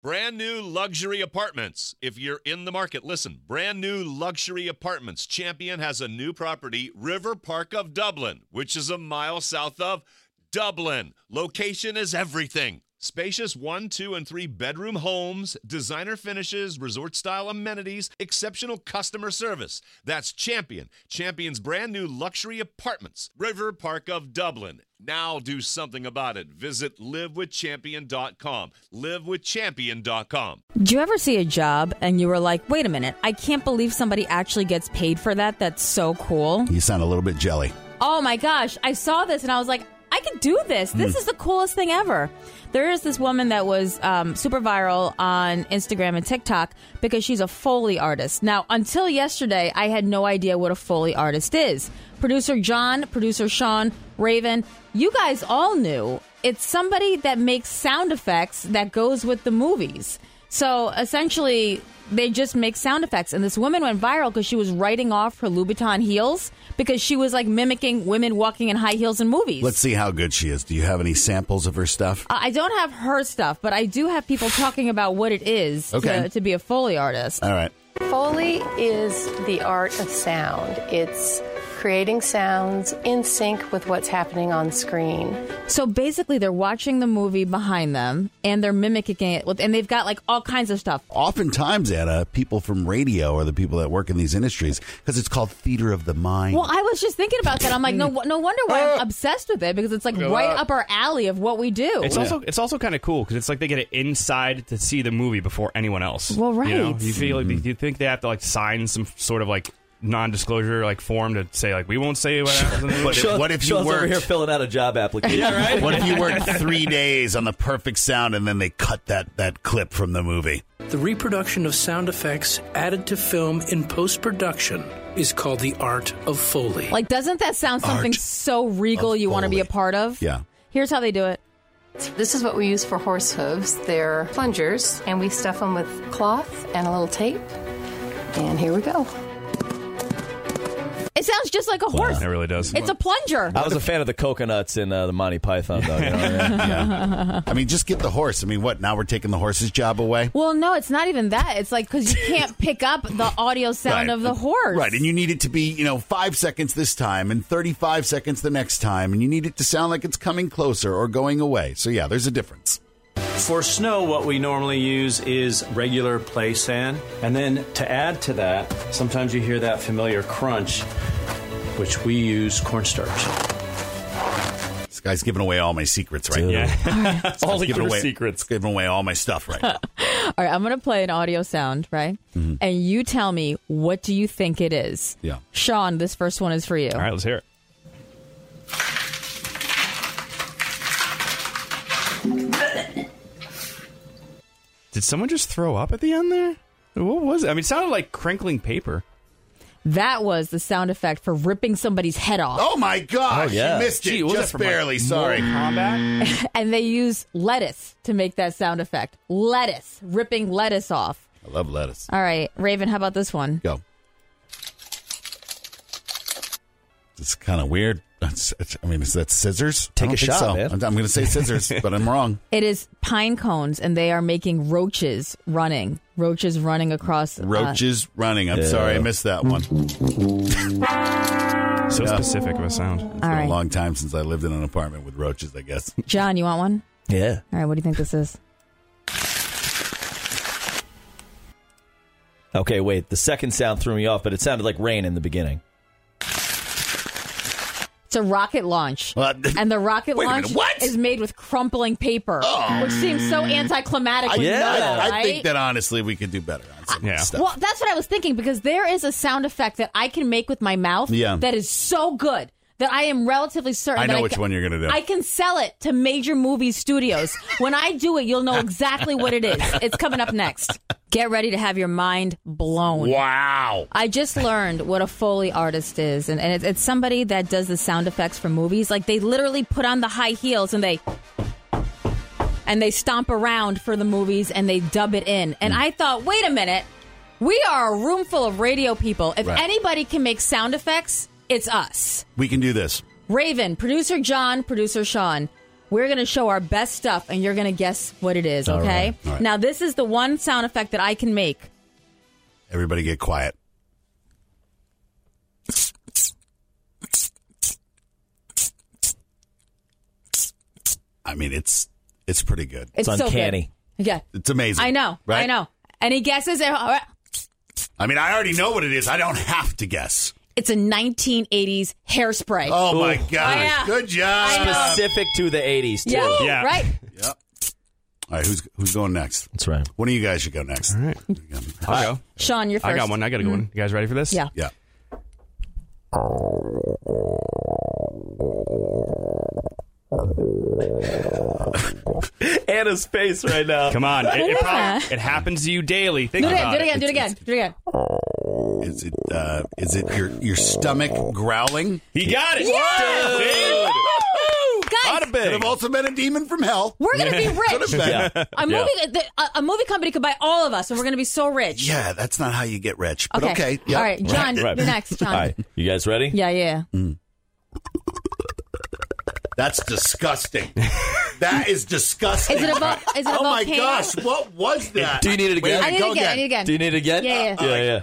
Brand new luxury apartments. If you're in the market, listen. Brand new luxury apartments. Champion has a new property, River Park of Dublin, which is a mile south of Dublin. Location is everything. Spacious 1, 2, and 3 bedroom homes, designer finishes, resort-style amenities, exceptional customer service. That's Champion. Champion's brand new luxury apartments, River Park of Dublin. Now do something about it. Visit livewithchampion.com. Livewithchampion.com. Did you ever see a job and you were like, wait a minute, I can't believe somebody actually gets paid for that. That's so cool. You sound a little bit jelly. Oh my gosh, I saw this and I was like, I could do this. This is the coolest thing ever. There is this woman that was super viral on Instagram and TikTok because she's a Foley artist. Now, until yesterday, I had no idea what a Foley artist is. Producer John, producer Sean, Raven, you guys all knew. It's somebody that makes sound effects that goes with the movies. So essentially, they just make sound effects. And this woman went viral because she was writing off her Louboutin heels because she was like mimicking women walking in high heels in movies. Let's see how good she is. Do you have any samples of her stuff? I don't have her stuff, but I do have people talking about what it is to be a Foley artist. All right. Foley is the art of sound. It's creating sounds in sync with what's happening on screen. So basically, they're watching the movie behind them, and they're mimicking it, and they've got like all kinds of stuff. Oftentimes, Anna, people from radio are the people that work in these industries because it's called theater of the mind. Well, I was just thinking about that. I'm like, no wonder why I'm obsessed with it, because it's like right up our alley of what we do. It's also kind of cool because it's like they get it inside to see the movie before anyone else. Well, right. You know? You feel like you think they have to like sign some sort of like non-disclosure like form to say like we won't say what happens in the movie. What if you Sean's worked over here filling out a job application? Yeah, right? What if you worked 3 days on the perfect sound and then they cut that clip from the movie? The reproduction of sound effects added to film in post-production is called the art of Foley. Like, doesn't that sound something so regal you want to be a part of? Yeah. Here's how they do it. This is what we use for horse hooves. They're plungers, and we stuff them with cloth and a little tape. And here we go. It sounds just like a horse. It really does. It's a plunger. I was a fan of the coconuts in the Monty Python, though. You know what I mean? Yeah. I mean, just get the horse. I mean, what? Now we're taking the horse's job away? Well, no, it's not even that. It's like because you can't pick up the audio sound of the horse. Right, and you need it to be, 5 seconds this time and 35 seconds the next time, and you need it to sound like it's coming closer or going away. So, yeah, there's a difference. For snow, what we normally use is regular play sand. And then to add to that, sometimes you hear that familiar crunch, which we use cornstarch. This guy's giving away all my secrets right now. Yeah. All Giving your away secrets. Giving away all my stuff right now. All right, I'm going to play an audio sound, right? Mm-hmm. And you tell me, what do you think it is? Yeah. Sean, this first one is for you. All right, let's hear it. Did someone just throw up at the end there? What was it? I mean, it sounded like crinkling paper. That was the sound effect for ripping somebody's head off. Oh, my gosh. Oh, yeah. You missed it. Gee, was Just it from, barely. like, Sorry. Mortal Kombat? And they use lettuce to make that sound effect. Lettuce. Ripping lettuce off. I love lettuce. All right, Raven, how about this one? Go. It's kind of weird. Is that scissors? Take I don't a think shot, so. man. I'm going to say scissors, but I'm wrong. It is pine cones, and they are making roaches running. Roaches running across. Roaches running. I'm sorry, I missed that one. So specific of a sound. It's been a long time since I lived in an apartment with roaches, I guess. John, you want one? Yeah. All right, what do you think this is? Okay, wait. The second sound threw me off, but it sounded like rain in the beginning. It's a rocket launch. And the rocket launch is made with crumpling paper, which seems so anticlimactic when you know that, right? I think that, honestly, we could do better on some of this stuff. Well, that's what I was thinking, because there is a sound effect that I can make with my mouth that is so good that I am relatively certain I know which one you're going to do. I can sell it to major movie studios. When I do it, you'll know exactly what it is. It's coming up next. Get ready to have your mind blown. Wow. I just learned what a Foley artist is, and it's somebody that does the sound effects for movies. Like, they literally put on the high heels and they stomp around for the movies and they dub it in. And I thought, wait a minute, we are a room full of radio people. If anybody can make sound effects, it's us. We can do this. Raven, producer John, producer Sean, We're going to show our best stuff, and you're going to guess what it is, okay? All right. Now, this is the one sound effect that I can make. Everybody get quiet. I mean, it's pretty good. It's uncanny. So good. Yeah. It's amazing. I know. Right? I know. Any guesses? I mean, I already know what it is. I don't have to guess. It's a 1980s hairspray. Oh, my gosh. yeah. Good job. Specific to the 80s, too. Yeah. Yeah. Right? Yep. All right, who's going next? That's right. One of you guys should go next. All right. I'll go. Sean, you're first. I got one. I got a good one. You guys ready for this? Yeah. Yeah. Anna's face right now. Come on. What is that? It happens to you daily. Think Do it about again. Do it again. Do it again. Is it your stomach growling? He got it. Yeah! Dude. Guys, Could have also been a demon from hell. we're going to be Could rich. have been. A movie company could buy all of us, and we're going to be so rich. Yeah, that's not how you get rich. But okay. Yep. All right, John, Right. you're next, John. All right. You guys ready? Yeah. That's disgusting. That is disgusting. Is it a volcano? Oh my gosh, what was that? Do you need it again? I need Go it again. Do you need it again? Yeah. Yeah.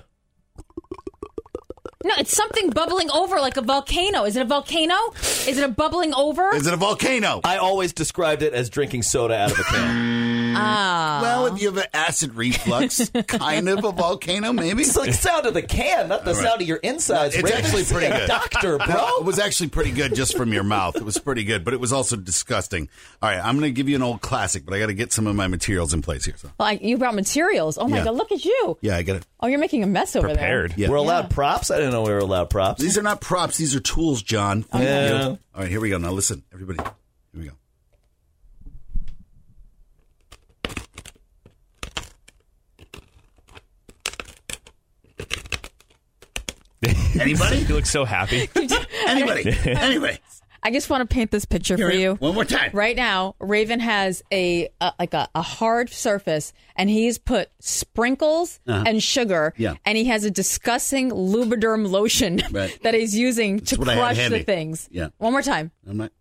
No, it's something bubbling over like a volcano. Is it a volcano? Is it a bubbling over? Is it a volcano? I always described it as drinking soda out of a can. Well, if you have an acid reflux, kind of a volcano, maybe. It's like the sound of the can, not the sound of your insides. It's actually pretty good. Doctor, bro. No, it was actually pretty good just from your mouth. It was pretty good, but it was also disgusting. All right, I'm going to give you an old classic, but I got to get some of my materials in place here. So. Well, you brought materials. Oh my Yeah. God, look at you. Yeah, I got it. Oh, you're making a mess over Prepared. Yeah. We're allowed props? I didn't know we were allowed props. These are not props. These are tools, John. Yeah. All right, here we go. Now listen, everybody. Here we go. Anybody? You look so happy. Anybody? Anyway. I just want to paint this picture for you. One more time. Right now, Raven has a hard surface, and he's put sprinkles and sugar, and he has a disgusting Lubriderm lotion that he's using to what I had crush handy. the things. Yeah. One more time. I'm not.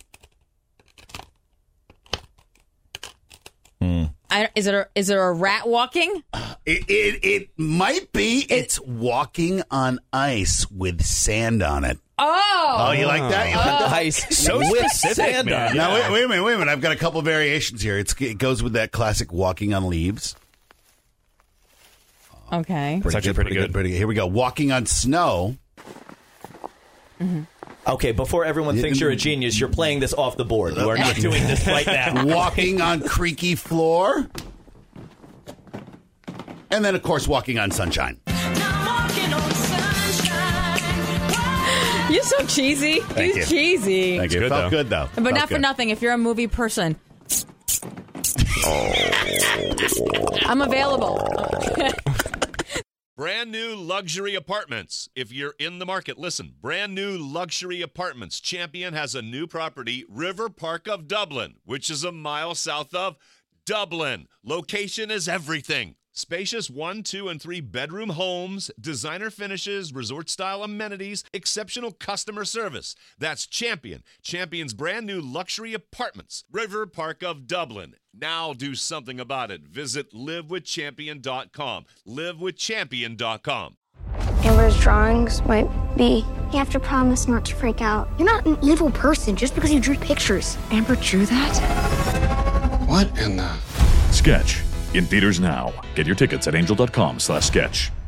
Is it a rat walking? It might be. It's walking on ice with sand on it. Oh, you like that? You like that? Ice So with specific, sand man. on it. Now wait a minute. I've got a couple variations here. It goes with that classic walking on leaves. okay. It's actually pretty good. Here we go. Walking on snow. Okay, before everyone thinks you're a genius, you're playing this off the board. You are not doing this right now. Walking on creaky floor. And then, of course, walking on sunshine. You're so cheesy. Thank He's you. cheesy. Thank you. Good, Felt though. good, though. But Felt not for good. nothing. If you're a movie person, I'm available. Brand new luxury apartments. If you're in the market, listen. Brand new luxury apartments. Champion has a new property, River Park of Dublin, which is a mile south of Dublin. Location is everything. Spacious 1, 2, and 3 bedroom homes, designer finishes, resort-style amenities, exceptional customer service. That's Champion. Champion's brand new luxury apartments, River Park of Dublin. Now do something about it. Visit livewithchampion.com. Livewithchampion.com. Amber's drawings might be. You have to promise not to freak out. You're not an evil person just because you drew pictures. Amber drew that? What in the... Sketch. In theaters now. Get your tickets at angel.com/sketch.